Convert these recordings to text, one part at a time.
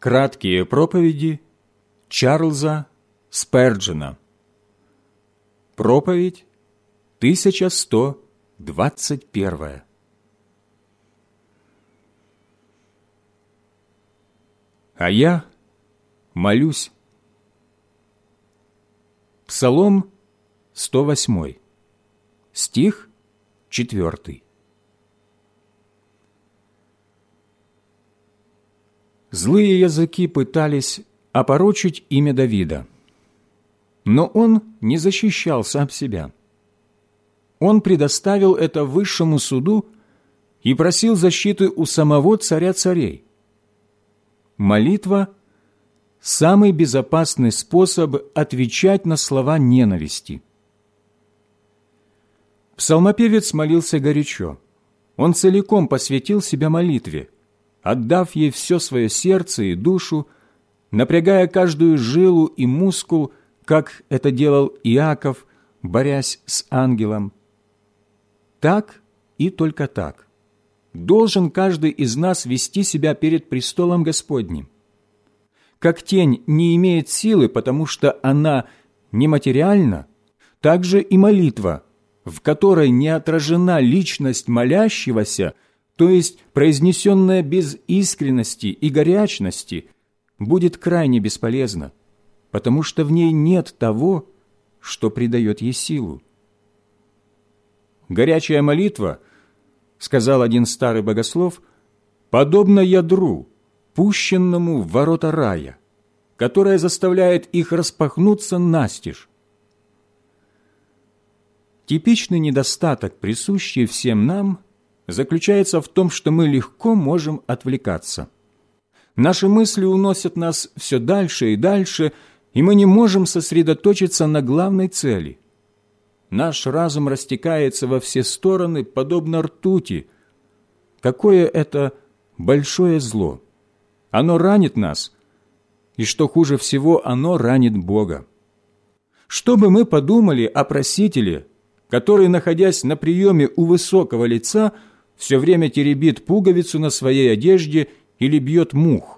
Краткие проповеди Чарльза Сперджена. Проповедь 1121. А я молюсь. Псалом 108, стих 4. Злые языки пытались опорочить имя Давида, но он не защищал сам себя. Он предоставил это высшему суду и просил защиты у самого царя царей. Молитва – самый безопасный способ отвечать на слова ненависти. Псалмопевец молился горячо. Он целиком посвятил себя молитве, отдав ей все свое сердце и душу, напрягая каждую жилу и мускул, как это делал Иаков, борясь с ангелом. Так и только так должен каждый из нас вести себя перед престолом Господним. Как тень не имеет силы, потому что она нематериальна, так же и молитва, в которой не отражена личность молящегося, то есть произнесенная без искренности и горячности, будет крайне бесполезна, потому что в ней нет того, что придает ей силу. «Горячая молитва, — сказал один старый богослов, — подобна ядру, пущенному в ворота рая, которая заставляет их распахнуться настежь». Типичный недостаток, присущий всем нам, заключается в том, что мы легко можем отвлекаться. Наши мысли уносят нас все дальше и дальше, и мы не можем сосредоточиться на главной цели. Наш разум растекается во все стороны, подобно ртути. Какое это большое зло! Оно ранит нас, и, что хуже всего, оно ранит Бога. Что бы мы подумали о просителе, который, находясь на приеме у высокого лица, все время теребит пуговицу на своей одежде или бьет мух?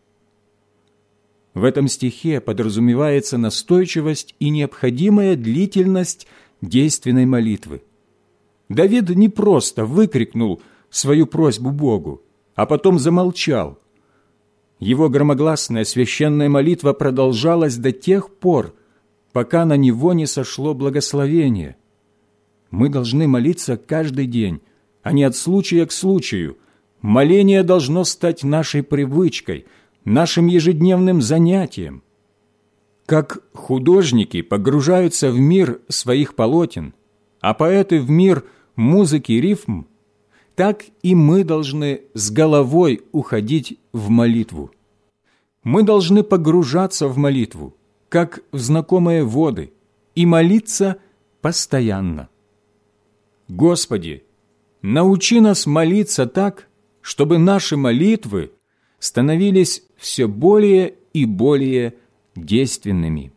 В этом стихе подразумевается настойчивость и необходимая длительность действенной молитвы. Давид не просто выкрикнул свою просьбу Богу, а потом замолчал. Его громогласная священная молитва продолжалась до тех пор, пока на него не сошло благословение. Мы должны молиться каждый день, а не от случая к случаю. Моление должно стать нашей привычкой, нашим ежедневным занятием. Как художники погружаются в мир своих полотен, а поэты в мир музыки и рифм, так и мы должны с головой уходить в молитву. Мы должны погружаться в молитву, как в знакомые воды, и молиться постоянно. Господи, научи нас молиться так, чтобы наши молитвы становились все более и более действенными.